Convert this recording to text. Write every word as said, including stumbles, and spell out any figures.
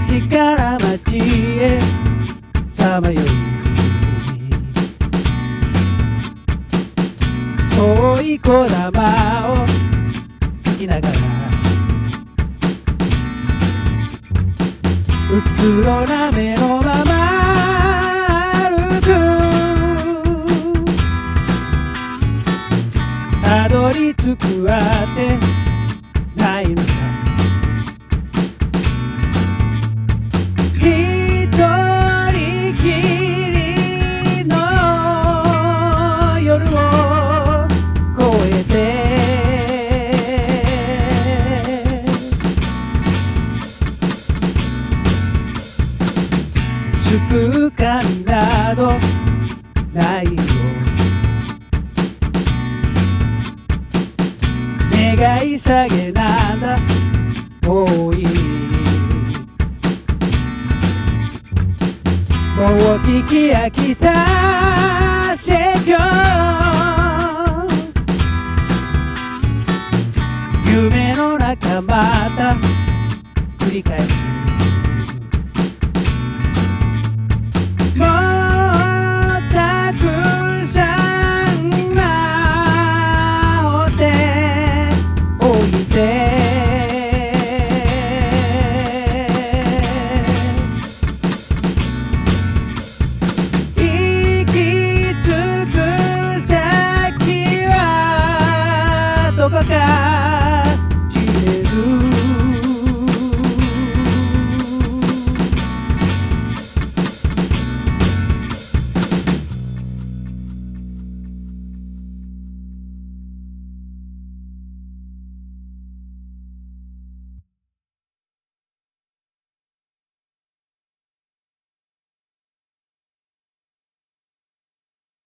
町から町へさまよい遠いこだまを聞きながらうつろな目のまま歩くたどり着くあてないのか一人きりの夜を越えて救う神などないよ願い下げなんだ多いもう聞き飽きた説教夢の中また繰り返す